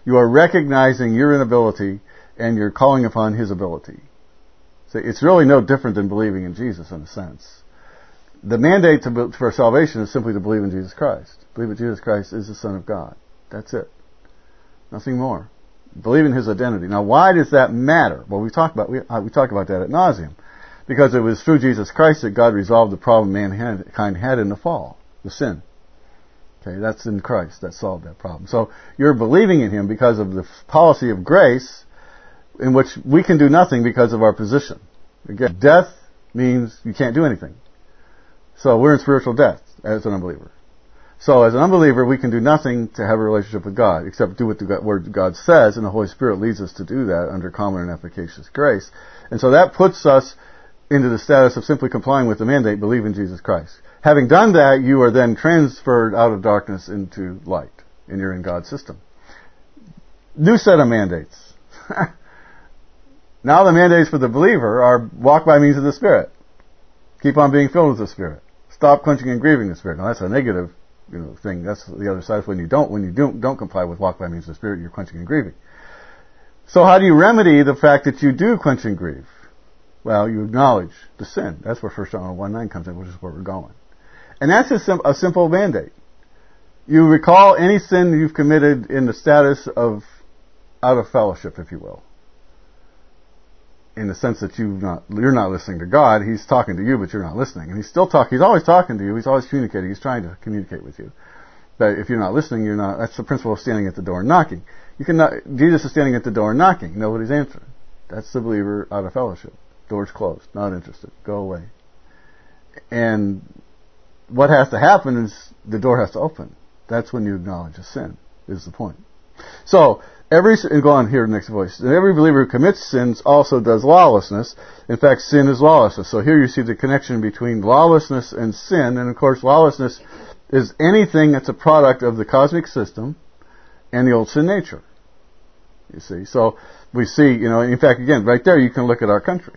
A: You are recognizing your inability and you're calling upon His ability. So it's really no different than believing in Jesus in a sense. The mandate for salvation is simply to believe in Jesus Christ. Believe that Jesus Christ is the Son of God. That's it. Nothing more. Believe in His identity. Now, why does that matter? Well, we talked about that ad nauseum. Because it was through Jesus Christ that God resolved the problem mankind had in the fall, the sin. Okay, that's in Christ. That solved that problem. So you're believing in Him because of the policy of grace, in which we can do nothing because of our position. Again, death means you can't do anything. So we're in spiritual death as an unbeliever. So as an unbeliever, we can do nothing to have a relationship with God, except do what the Word of God says, and the Holy Spirit leads us to do that under common and efficacious grace. And so that puts us into the status of simply complying with the mandate, believe in Jesus Christ. Having done that, you are then transferred out of darkness into light, and you're in God's system. New set of mandates. Now the mandates for the believer are walk by means of the Spirit. Keep on being filled with the Spirit. Stop quenching and grieving the Spirit. Now that's a negative, thing. That's the other side. When you don't comply with walk by means of the Spirit, you're quenching and grieving. So how do you remedy the fact that you do quench and grieve? Well, you acknowledge the sin. That's where 1 John 1:9 comes in, which is where we're going. And that's a simple mandate. You recall any sin you've committed in the status of out of fellowship, if you will. In the sense that you're not listening to God. He's talking to you, but you're not listening. And He's always talking to you. He's always communicating. He's trying to communicate with you. But if you're not listening, that's the principle of standing at the door and knocking. Jesus is standing at the door and knocking. Nobody's answering. That's the believer out of fellowship. Door's closed. Not interested. Go away. And what has to happen is the door has to open. That's when you acknowledge a sin, is the point. So, go on here, next voice. Every believer who commits sins also does lawlessness. In fact, sin is lawlessness. So here you see the connection between lawlessness and sin. And of course, lawlessness is anything that's a product of the cosmic system and the old sin nature. You see. So we see, in fact, again, right there you can look at our country.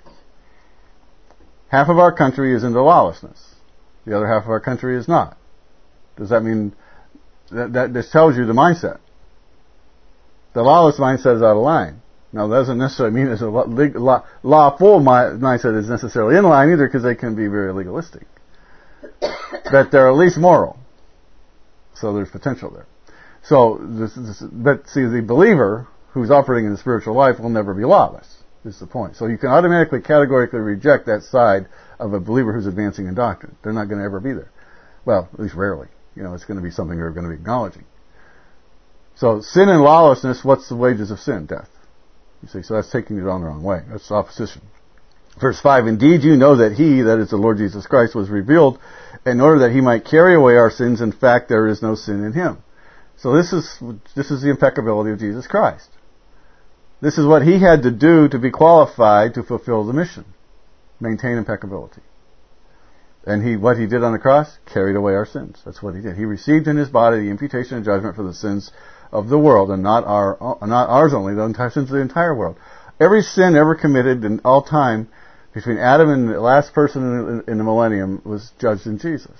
A: Half of our country is into lawlessness. The other half of our country is not. Does that mean that this tells you the mindset? The lawless mindset is out of line. Now, that doesn't necessarily mean there's a lawful mindset is necessarily in line either, because they can be very legalistic. But they're at least moral. So there's potential there. So, but see, the believer who's operating in the spiritual life will never be lawless, is the point. So you can automatically, categorically reject that side of a believer who's advancing in doctrine. They're not going to ever be there. Well, at least rarely. It's going to be something you're going to be acknowledging. So, sin and lawlessness, what's the wages of sin? Death. You see, so that's taking it on the wrong way. That's opposition. Verse 5, indeed you know that He, that is the Lord Jesus Christ, was revealed in order that He might carry away our sins. In fact, there is no sin in Him. So this is the impeccability of Jesus Christ. This is what He had to do to be qualified to fulfill the mission. Maintain impeccability. And what He did on the cross, carried away our sins. That's what He did. He received in His body the imputation and judgment for the sins of the world, and not ours only, the sins of the entire world. Every sin ever committed in all time between Adam and the last person in the millennium was judged in Jesus.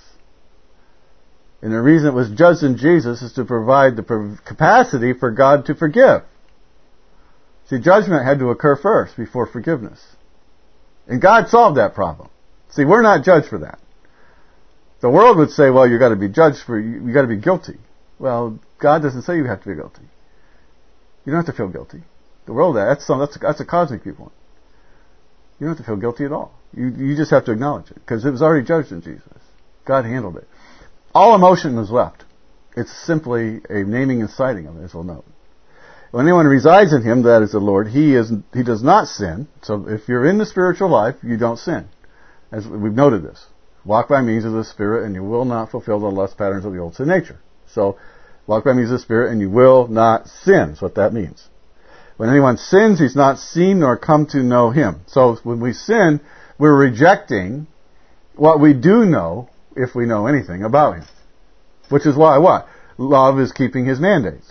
A: And the reason it was judged in Jesus is to provide the capacity for God to forgive. See, judgment had to occur first before forgiveness. And God solved that problem. See, we're not judged for that. The world would say, well, you got to be judged you got to be guilty. Well, God doesn't say you have to be guilty. You don't have to feel guilty. The world, that's a cosmic viewpoint. You don't have to feel guilty at all. You just have to acknowledge it, because it was already judged in Jesus. God handled it. All emotion is left. It's simply a naming and citing of it, as we'll note. When anyone resides in Him, that is the Lord, He does not sin. So if you're in the spiritual life, you don't sin. As we've noted this. Walk by means of the Spirit, and you will not fulfill the lust patterns of the old sin nature. So, walk by means of the Spirit, and you will not sin. That's what that means. When anyone sins, he's not seen nor come to know Him. So, when we sin, we're rejecting what we do know, if we know anything about Him. Which is why what? Love is keeping His mandates.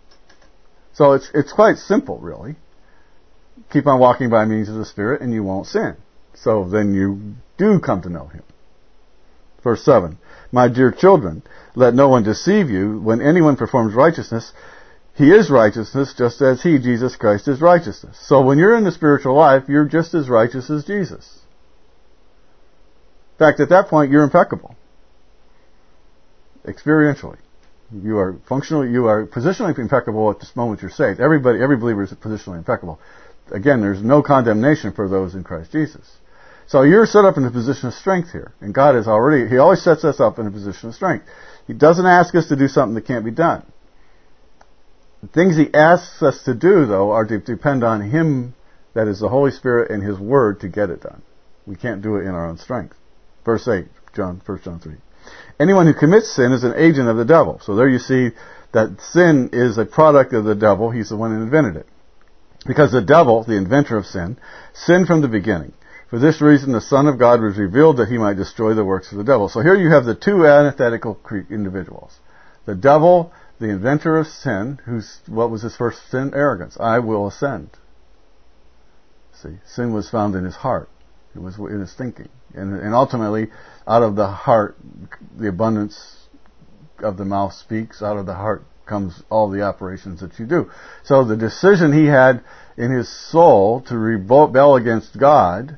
A: So, it's quite simple, really. Keep on walking by means of the Spirit, and you won't sin. So, then you do come to know Him. Verse 7, my dear children, let no one deceive you. When anyone performs righteousness, He is righteousness just as He, Jesus Christ, is righteousness. So when you're in the spiritual life, you're just as righteous as Jesus. In fact, at that point, you're impeccable. Experientially. You are positionally impeccable at this moment you're saved. Every believer is positionally impeccable. Again, there's no condemnation for those in Christ Jesus. So you're set up in a position of strength here. And God He always sets us up in a position of strength. He doesn't ask us to do something that can't be done. The things He asks us to do, though, are to depend on Him, that is the Holy Spirit and His Word, to get it done. We can't do it in our own strength. Verse 8, 1 John 3. Anyone who commits sin is an agent of the devil. So there you see that sin is a product of the devil. He's the one who invented it. Because the devil, the inventor of sin, sinned from the beginning. For this reason, the Son of God was revealed that He might destroy the works of the devil. So here you have the two antithetical individuals. The devil, the inventor of sin, what was his first sin? Arrogance. I will ascend. See, sin was found in his heart. It was in his thinking. And ultimately, out of the heart, the abundance of the mouth speaks. Out of the heart comes all the operations that you do. So the decision he had in his soul to rebel against God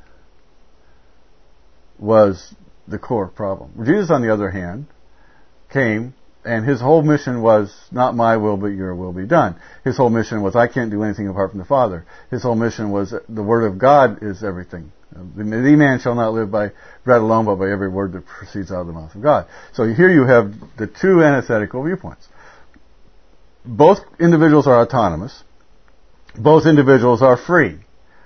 A: was the core problem. Jesus, on the other hand, came, and His whole mission was, not my will, but your will be done. His whole mission was, I can't do anything apart from the Father. His whole mission was, the Word of God is everything. The man shall not live by bread alone, but by every word that proceeds out of the mouth of God. So here you have the two antithetical viewpoints. Both individuals are autonomous. Both individuals are free.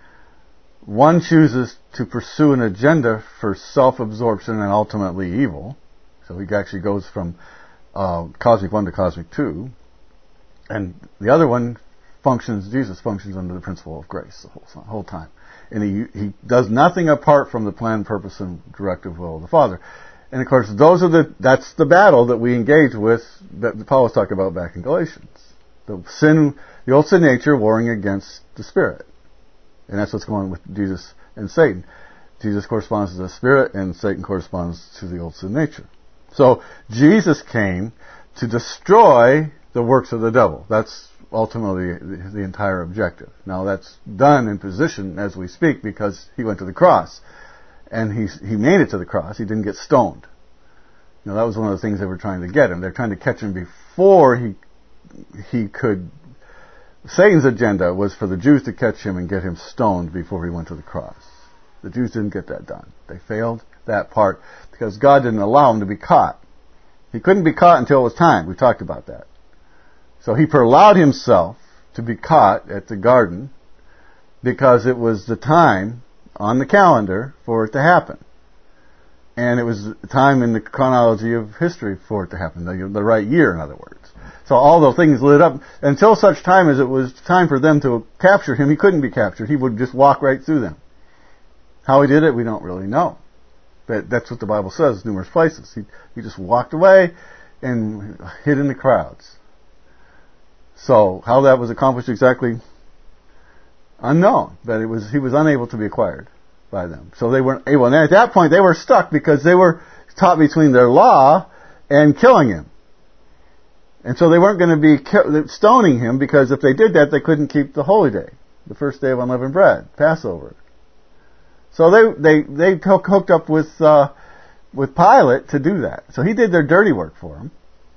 A: One chooses to pursue an agenda for self-absorption and ultimately evil. So he actually goes from cosmic 1 to cosmic 2. And the other one Jesus functions under the principle of grace the whole time. And he does nothing apart from the plan, purpose, and directive will of the Father. And of course, that's the battle that we engage with, that Paul was talking about back in Galatians. The old sin nature warring against the Spirit. And that's what's going on with Jesus and Satan. Jesus corresponds to the Spirit, and Satan corresponds to the old sin nature. So, Jesus came to destroy the works of the devil. That's ultimately the entire objective. Now, that's done in position as we speak because He went to the cross. And he made it to the cross. He didn't get stoned. That was one of the things they were trying to get him. They're trying to catch him before he could. Satan's agenda was for the Jews to catch him and get him stoned before he went to the cross. The Jews didn't get that done. They failed that part because God didn't allow him to be caught. He couldn't be caught until it was time. We talked about that. So He allowed Himself to be caught at the garden because it was the time on the calendar for it to happen. And it was the time in the chronology of history for it to happen, the right year, in other words. So all the things lit up until such time as it was time for them to capture Him. He couldn't be captured. He would just walk right through them. How He did it, we don't really know. That's what the Bible says in numerous places. He just walked away and hid in the crowds. So how that was accomplished exactly, unknown. But he was unable to be acquired by them. So they weren't able. And at that point they were stuck because they were taught between their law and killing Him. And so they weren't going to be stoning Him because if they did that, they couldn't keep the holy day, the first day of unleavened bread, Passover. So they hooked up with Pilate to do that. So he did their dirty work for them,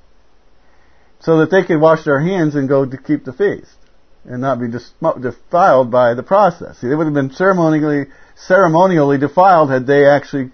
A: so that they could wash their hands and go to keep the feast and not be defiled by the process. See, they would have been ceremonially defiled had they actually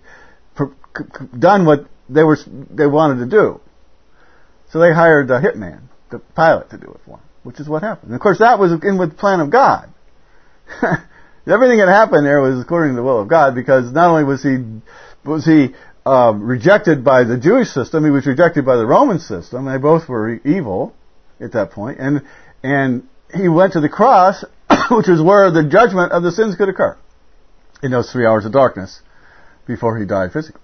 A: done what they wanted to do. So they hired a hitman, the Pilate, to do it for them, which is what happened. And of course, that was in with the plan of God. Everything that happened there was according to the will of God, because not only was he rejected by the Jewish system, he was rejected by the Roman system. They both were evil at that point, and he went to the cross, which is where the judgment of the sins could occur in those 3 hours of darkness before he died physically.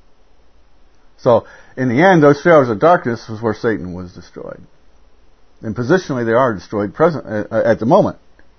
A: So, in the end, those 3 hours of darkness was where Satan was destroyed. And positionally, they are destroyed at the moment.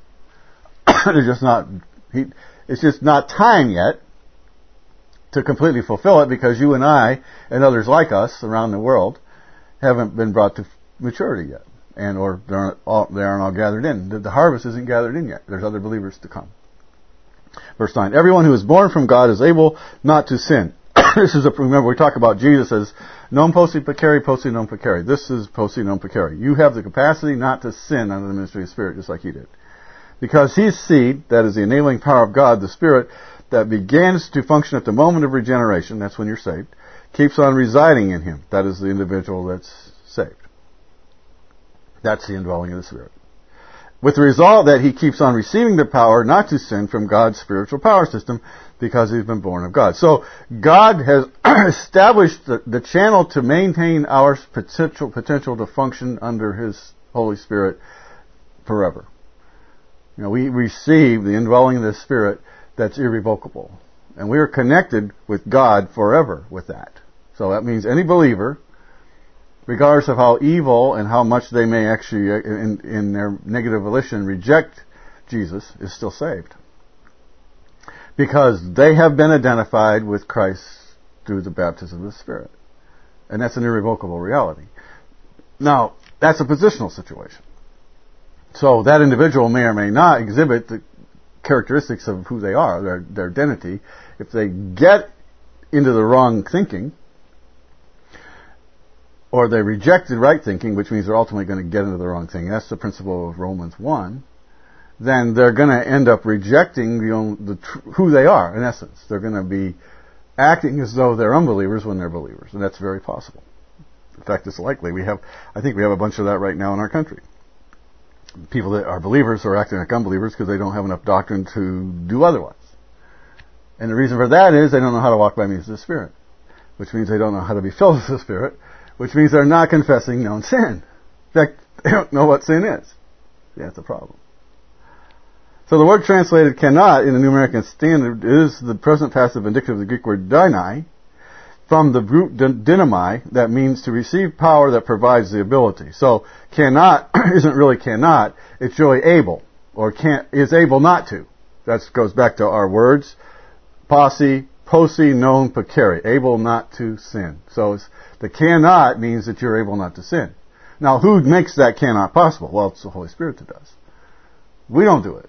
A: It's just not time yet to completely fulfill it, because you and I and others like us around the world haven't been brought to maturity yet. or they aren't all gathered in. The harvest isn't gathered in yet. There's other believers to come. Verse 9, everyone who is born from God is able not to sin. Remember we talk about Jesus as non posse pecari, posse non pecari. This is posse non pecari. You have the capacity not to sin under the ministry of the Spirit, just like he did. Because his seed, that is the enabling power of God, the Spirit, that begins to function at the moment of regeneration, that's when you're saved, keeps on residing in him. That is the individual that's saved. That's the indwelling of the Spirit. With the result that he keeps on receiving the power not to sin from God's spiritual power system because he's been born of God. So God has established the channel to maintain our potential to function under his Holy Spirit forever. You know, we receive the indwelling of the Spirit that's irrevocable. And we are connected with God forever with that. So that means any believer, regardless of how evil and how much they may actually, in their negative volition, reject Jesus, is still saved. Because they have been identified with Christ through the baptism of the Spirit. And that's an irrevocable reality. Now, that's a positional situation. So that individual may or may not exhibit the characteristics of who they are, their identity. If they get into the wrong thinking, or they rejected right thinking, which means they're ultimately going to get into the wrong thing. That's the principle of Romans 1. Then they're going to end up rejecting who they are, in essence. They're going to be acting as though they're unbelievers when they're believers. And that's very possible. In fact, it's likely. I think we have a bunch of that right now in our country. People that are believers are acting like unbelievers because they don't have enough doctrine to do otherwise. And the reason for that is they don't know how to walk by means of the Spirit. Which means they don't know how to be filled with the Spirit. Which means they're not confessing known sin. In fact, they don't know what sin is. Yeah, that's a problem. So the word translated cannot in the New American Standard is the present passive indicative of the Greek word dynai, from the root dynamai, that means to receive power that provides the ability. So cannot isn't really cannot, it's really able, or is able not to. That goes back to our words, posse non pecari, able not to sin. So the cannot means that you're able not to sin. Now, who makes that cannot possible? Well, it's the Holy Spirit that does. We don't do it.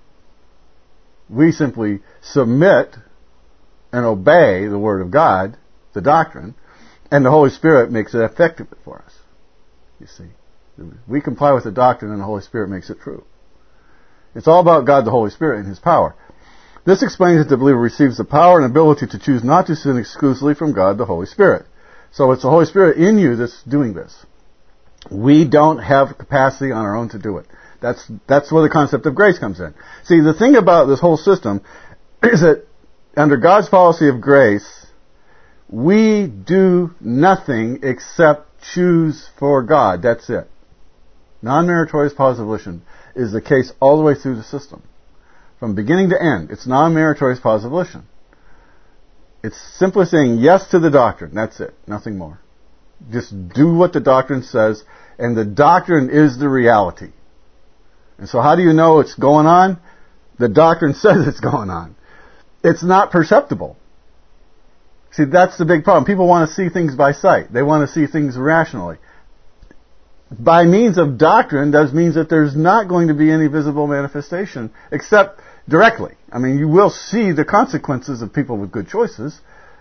A: We simply submit and obey the Word of God, the doctrine, and the Holy Spirit makes it effective for us. You see. We comply with the doctrine and the Holy Spirit makes it true. It's all about God, the Holy Spirit, and His power. This explains that the believer receives the power and ability to choose not to sin exclusively from God, the Holy Spirit. So it's the Holy Spirit in you that's doing this. We don't have capacity on our own to do it. That's where the concept of grace comes in. See, the thing about this whole system is that under God's policy of grace, we do nothing except choose for God. That's it. Non-meritorious positive volition is the case all the way through the system. From beginning to end, it's non-meritorious positive volition. It's simply saying yes to the doctrine. That's it. Nothing more. Just do what the doctrine says, and the doctrine is the reality. And so how do you know it's going on? The doctrine says it's going on. It's not perceptible. See, that's the big problem. People want to see things by sight. They want to see things rationally. By means of doctrine does means that there's not going to be any visible manifestation except directly. I mean, you will see the consequences of people with good choices.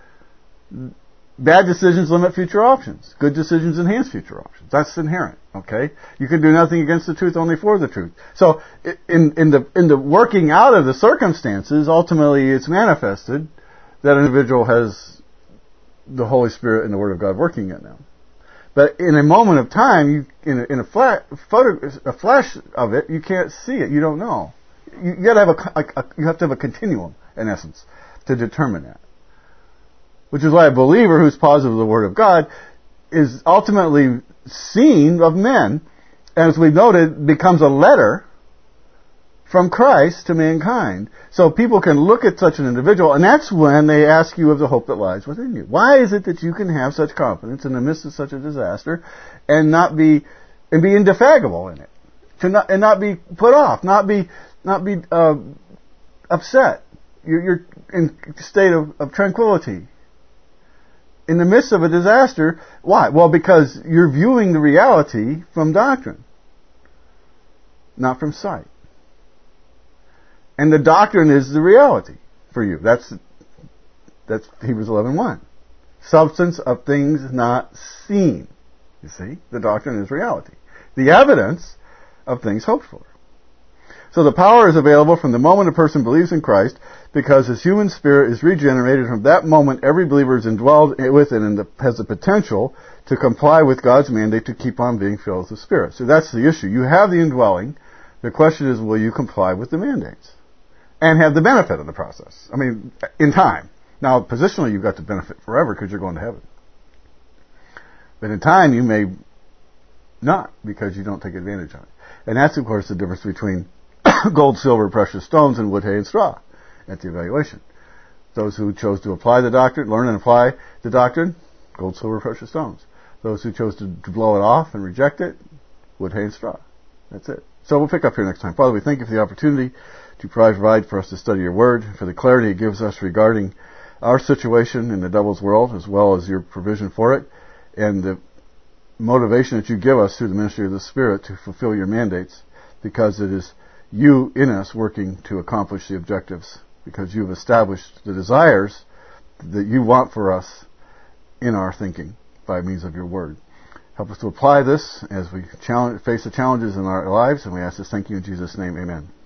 A: Bad decisions limit future options. Good decisions enhance future options. That's inherent. Okay? You can do nothing against the truth, only for the truth. So, in the working out of the circumstances, ultimately it's manifested that an individual has the Holy Spirit and the Word of God working in them. But in a moment of time, in a flash of it, you can't see it. You don't know. You have to have a continuum, in essence, to determine that. Which is why a believer who's positive of the Word of God is ultimately seen of men, as we've noted, becomes a letter from Christ to mankind. So people can look at such an individual, and that's when they ask you of the hope that lies within you. Why is it that you can have such confidence in the midst of such a disaster and be indefatigable in it? And not be put off, not be upset. You're in a state of tranquility. In the midst of a disaster, why? Well, because you're viewing the reality from doctrine. not from sight. And the doctrine is the reality for you. That's Hebrews 11:1. Substance of things not seen. You see? The doctrine is reality. The evidence of things hoped for. So the power is available from the moment a person believes in Christ, because his human spirit is regenerated. From that moment, every believer is indwelled with it and has the potential to comply with God's mandate to keep on being filled with the Spirit. So that's the issue. You have the indwelling. The question is, will you comply with the mandates? And have the benefit of the process. I mean, in time. Now, positionally, you've got the benefit forever because you're going to heaven. But in time, you may not, because you don't take advantage of it. And that's, of course, the difference between gold, silver, precious stones, and wood, hay, and straw at the evaluation. Those who chose to apply the doctrine, learn and apply the doctrine, gold, silver, precious stones. Those who chose to blow it off and reject it, wood, hay, and straw. That's it. So we'll pick up here next time. Father, we thank you for the opportunity to provide for us to study your word, for the clarity it gives us regarding our situation in the devil's world, as well as your provision for it, and the motivation that you give us through the ministry of the Spirit to fulfill your mandates, because it is you in us working to accomplish the objectives, because you've established the desires that you want for us in our thinking by means of your word. Help us to apply this as we face the challenges in our lives, and we ask this, thank you in Jesus' name, amen.